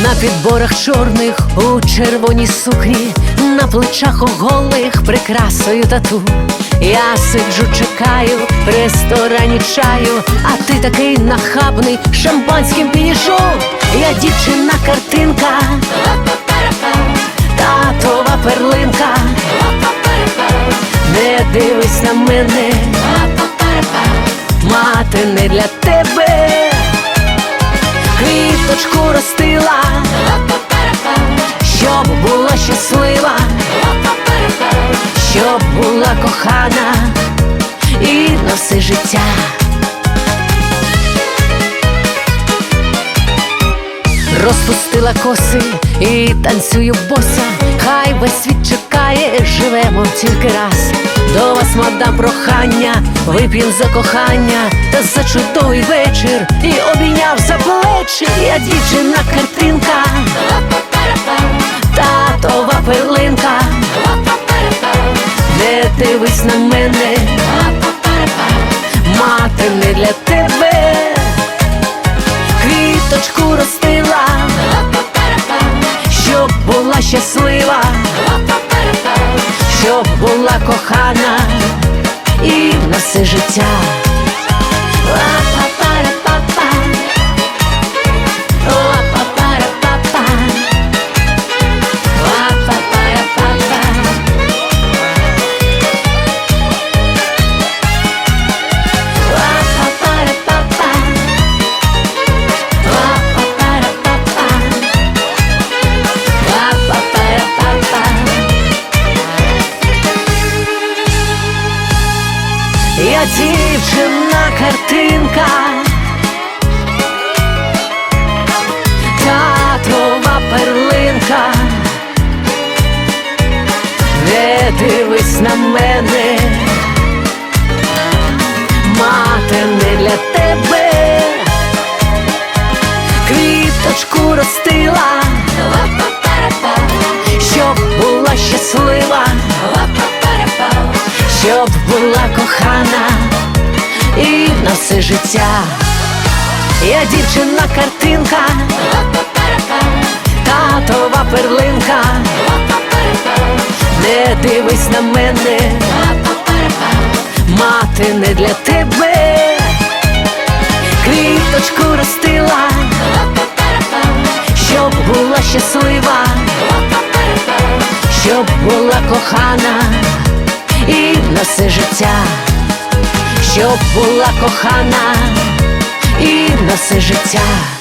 На підборах чорних, у червоній сукні, на плечах оголих прикрасою тату. Я сиджу, чекаю в ресторані чаю, а ти такий нахабний, шампанським п'єшу. Я дівчина картинка, татова перлинка. Не дивись на мене, мати не для тебе. Квіточку ростила, щоб була щаслива, щоб була кохана і на все життя. Розпустила коси і танцюю боса, хай весь світ чекає, живемо тільки раз. До вас, мадам, прохання, вип'єм за кохання та за чудовий вечір, і обійняв за плечі. Я дівчина картинка, татова перлинка. Не дивись на мене, мати не для тебе. Квіточку ростила, щоб була щаслива, щоб була кохана і на все життя. Я дівчина картинка, татова перлинка. Не дивись на мене, мати не для тебе. Квіточку ростила, щоб була щаслива, щоб була кохана і на все життя. Я дівчина картинка, татова перлинка. Не дивись на мене, мати не для тебе. Квіточку ростила, щоб була щаслива, щоб була кохана і на все життя, щоб була кохана і на все життя.